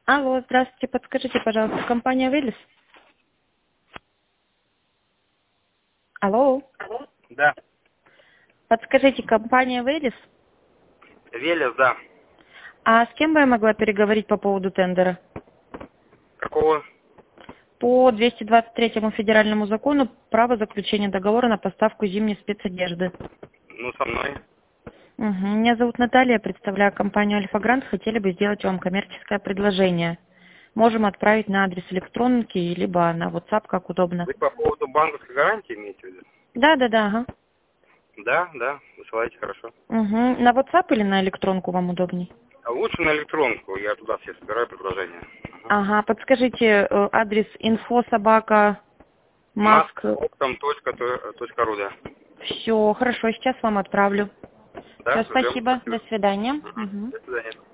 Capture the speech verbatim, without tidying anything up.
Алло, здравствуйте, подскажите, пожалуйста, компания Велес? Алло, Да. подскажите, компания Велес? Велес, да. А с кем бы я могла переговорить по поводу тендера? Какого? По двести двадцать третьему федеральному закону право заключения договора на поставку зимней спецодежды. Ну, со мной. Угу. Меня зовут Наталья, представляю компанию Альфа Грант, хотели бы сделать вам коммерческое предложение. Можем отправить на адрес электронки, либо на WhatsApp, как удобно. Вы по поводу банковской гарантии имеете в виду? Да, да, да, ага. Да, да, высылайте, хорошо. Угу. На WhatsApp или на электронку вам удобнее? А лучше на электронку, я туда все собираю предложения. Ага. Ага, подскажите э, адрес инфо собака маск. Маскоптом точка ру, да. Все, хорошо, сейчас вам отправлю. Да, Все, ждем. спасибо, до свидания. Угу. Мгм. До свидания.